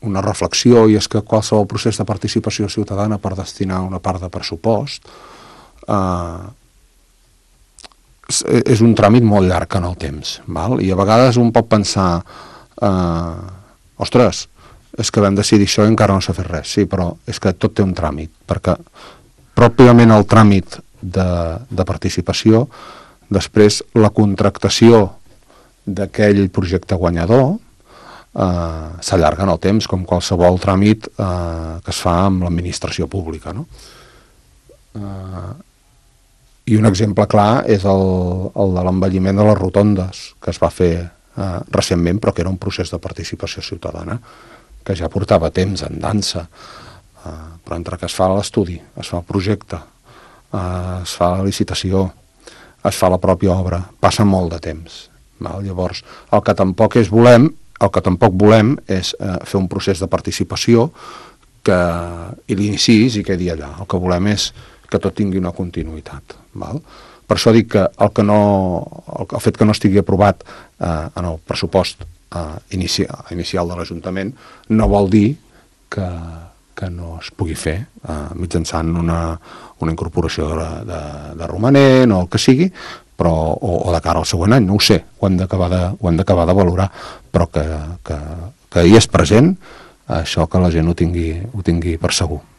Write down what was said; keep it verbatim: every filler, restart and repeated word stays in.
una reflexió, i és que qualsevol procés de participació ciutadana per destinar una part de pressupost eh, és un tràmit molt llarg en el temps, val? I a vegades un pot pensar eh, ostres, és que vam decidir això i encara no s'ha fet res. Sí, però és que tot té un tràmit, perquè pròpiament el tràmit de, de participació, després la contractació d'aquell projecte guanyador eh, s'allarga en el temps, com qualsevol tràmit eh, que es fa amb l'administració pública, no? Eh, I un exemple clar és el, el de l'envelliment de les rotondes, que es va fer eh, recentment, però que era un procés de participació ciutadana, que ja portava temps en dansa, eh, però entre que es fa l'estudi, es fa el projecte, eh, es fa la licitació, es fa la pròpia obra, passa molt de temps. Val? Llavors, el que tampoc és volem, el que tampoc volem és eh, fer un procés de participació que i l'inicis i quedi allà. El que volem és que tot tingui una continuïtat. Val? Per això dic que el, que no, el, el fet que no estigui aprovat eh, en el pressupost eh, inicial, inicial de l'Ajuntament no vol dir que, que no es pugui fer eh, mitjançant una, una incorporació de, de, de romanent o el que sigui, però, o, o de cara al següent any, no ho sé, ho hem d'acabar de, ho hem d'acabar de valorar, però que, que, que hi és present això, que la gent ho tingui, ho tingui per segur.